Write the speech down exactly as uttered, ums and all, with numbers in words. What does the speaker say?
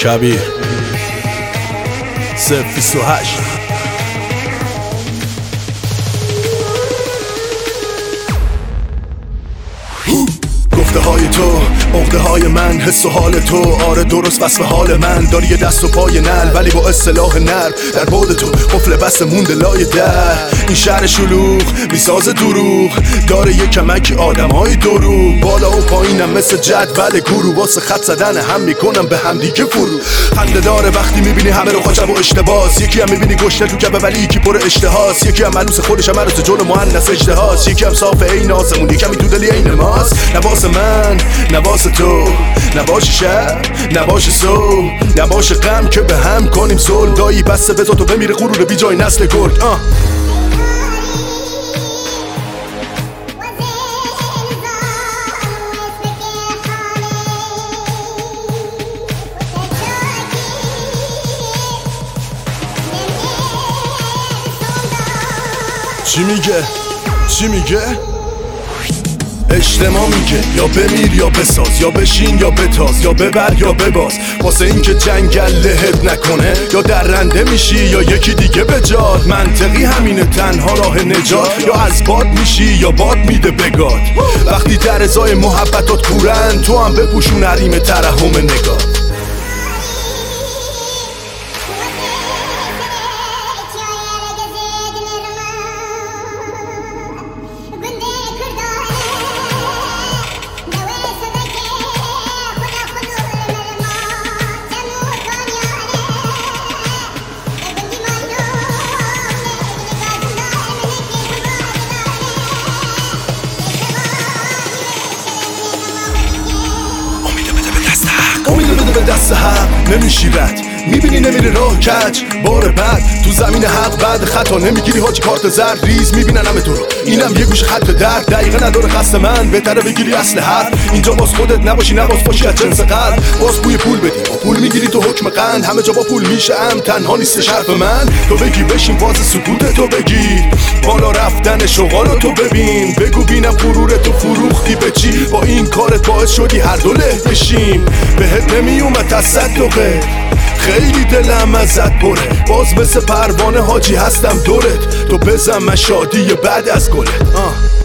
کبیر صفر بیست و هشت. گفته های تو، عقده های من، حس و حال تو، آره درست وصف حال من. داری یه دست و پای نل ولی با اصطلاح نر در بعد تو قفل بست مونده لای در. این شهر شلوغ میساز دروغ داره یه کمکی آدم های دروغ. بالا و پایینم مثل جدول گروه واسه خط زدن هم میکنم به هم دیگه فرو. خنده داره وقتی میبینی همه رو خاچم و اشتباس. یکی هم میبینی گشنه تو کبه ولی یکی پر اشتهاست. یکی هم ملوس خودش هم عروس جلو مؤنث اجتهاست. یکی هم صاف عین آسمون، یکی هم تو دلی عین ماست. نواس من نواس تو، نباش شب نباش سو، نباش غم که به هم کنیم صلح. دایی بسته بذار تو بمیره غرور بی جای نسل گرگ. آه چی میگه؟ چی میگه؟ اجتماع میگه یا بمیر یا بساز، یا بشین یا بتاز، یا ببر یا بباز. واسه این که جنگل لهت نکنه یا درنده میشی یا یکی دیگه به جاد. منطقی همینه تنها راه نجات، یا از باد میشی یا باد میده بگاد. وقتی در ازای محبتات کورن تو هم بپوشون حریم ترحم نگاه. امید بده به دست حق نمیشی رد، میبینی نمیره راه کج. بار بعد تو زمین حق بعد خطا نمیگیری حاجی کارت زرد ریز. میبینن همه تو رو اینم یه گوش خط درد. دقیقه نداره خست من بهتره بگیری اصل حرف. اینجا باز خودت نباشی نباز باشی از جنس قلب. باز بوی پول بدی با پول میگیری تو حکم قند. همه جا با پول میشه ام تنها نیست شرف من. تو بگی بشین باز سکوت تو بگیر، بالا رفتن شغالو تو ببین. بگو بینم غرور تو فروختی به چی؟ با این کارت باعث شدی هر دو له بشیم. بهت نمیومد تصدقه خیلی دلم ازت پره. باز مثل پروانه حاجی هستم دورت. تو بزن من شادی بعد از گلت.